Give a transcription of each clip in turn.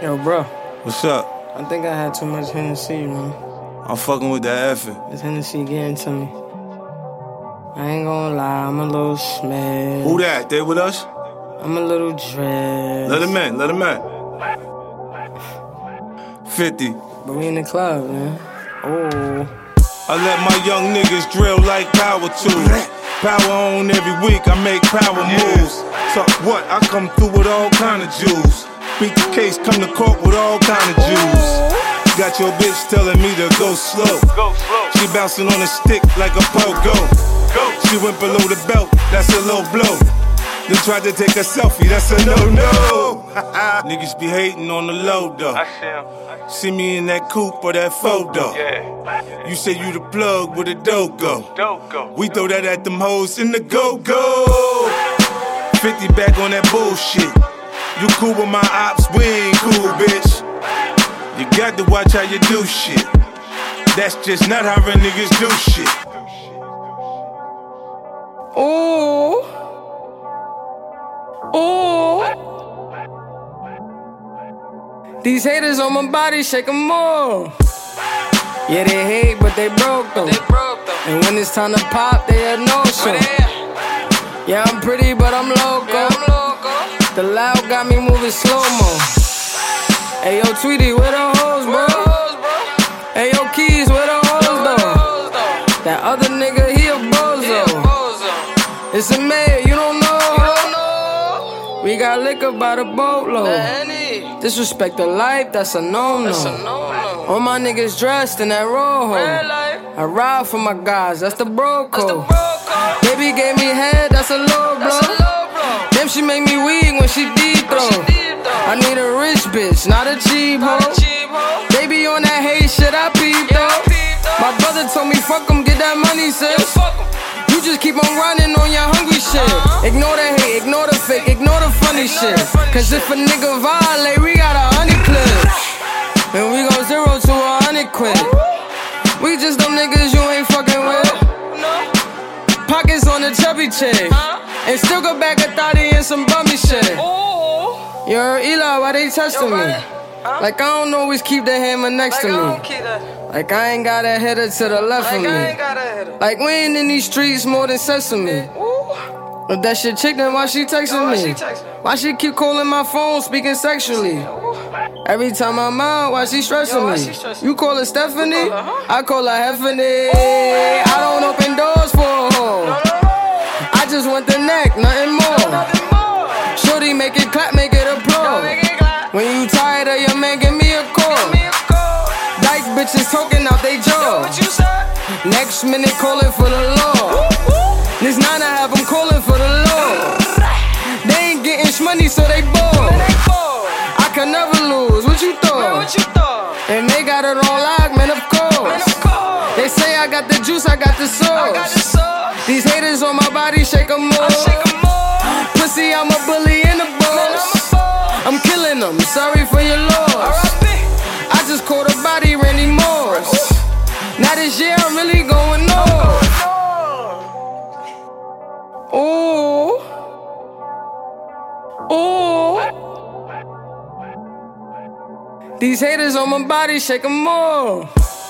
Yo, bro. What's up? I think I had too much Hennessy, man. I'm fucking with that effort. This Hennessy getting to me. I ain't gonna lie, I'm a little smashed. Who that? They with us? I'm a little dressed. Let him in, let him in. 50. But we in the club, man. Oh. I let my young niggas drill like power tools. Power on every week, I make power moves. So what? I come through with all kind of juice. Beat the case, come to court with all kind of juice. Got your bitch telling me to go slow. She bouncing on a stick like a pogo. She went below the belt, that's a low blow. Then tried to take a selfie, that's a no-no. Niggas be hating on the low though. See me in that coupe or that photo. You say you the plug with a dogo. We throw that at them hoes in the go-go. 50 back on that bullshit. You cool with my ops, we ain't cool, bitch. You got to watch how you do shit. That's just not how real niggas do shit. Ooh. Ooh. These haters on my body, shake 'em off. Yeah, they hate, but they broke though. And when it's time to pop, they a no-show. Yeah, I'm pretty, but I'm loco. The loud got me moving slow-mo. Hey, yo, Tweety, where the hoes, bro? Hey, yo, Keys, where the hoes, though? That other nigga, he a bozo. It's a mayor, you don't know. We got liquor by the boatload. Disrespect the life, that's a no-no. All my niggas dressed in that rojo. I ride for my guys, that's the bro code. Baby gave me head, that's a low blow. Damn, she make me weak when she deep throw. I need a rich bitch, not a cheap hoe. Baby on that hate shit, I peep though. My brother told me fuck 'em, get that money, sis. You just keep on running on your hungry shit. Ignore the hate, ignore the fake, ignore the funny shit. Cause if a nigga violate, we got 100 clips. And we go 0 to 100 quid. We just them niggas you ain't fucking with. Pockets on the chubby chick. And still go back a thotty and some bummy shit. Yo, Eli, why they testing me? Like I don't always keep the hammer next to me. Like I ain't got a header to the left of me. Like we ain't in these streets more than sesame. If that shit chick, then why she texting me? Why she keep calling my phone, speaking sexually? Every time I'm out, why she stressing me? You call her Stephanie? I call her Heffany. I don't open doors for a hoe. I just want the neck, nothing more. Shorty, make it clap, make it applaud. When you tired of your man, give me a call. Dyke bitches talking out they jaw. Next minute calling for the law. This 9 I have them calling for the law. They ain't getting money, so they bored. I can never lose, what you thought? And they got it on lock, man, of course. They say I got the juice, I got the sauce. These haters on my body, shake 'em off. Pussy, I'm a bully in the boss. I'm killing them, sorry for your loss. I just caught a body, Randy Moss. Now this year I'm really going off. Ooh. Ooh. These haters on my body, shake 'em off.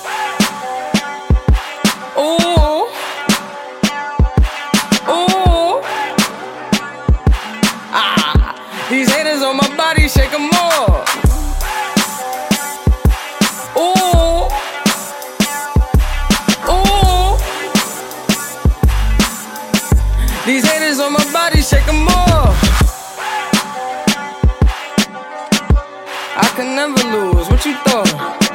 Ooh. Ooh. Ah. These haters on my body, shake 'em off. Ooh. Ooh. These haters on my body, shake 'em off. I can never lose, what you thought?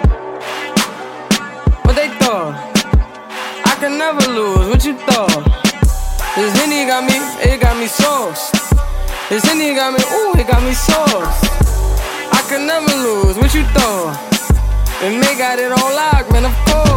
What they thought? I can never lose, what you thought? This Henny got me, it got me sauce. This Henny got me, ooh, it got me sauce. I can never lose, what you thought? And they got it on lock, man, of course.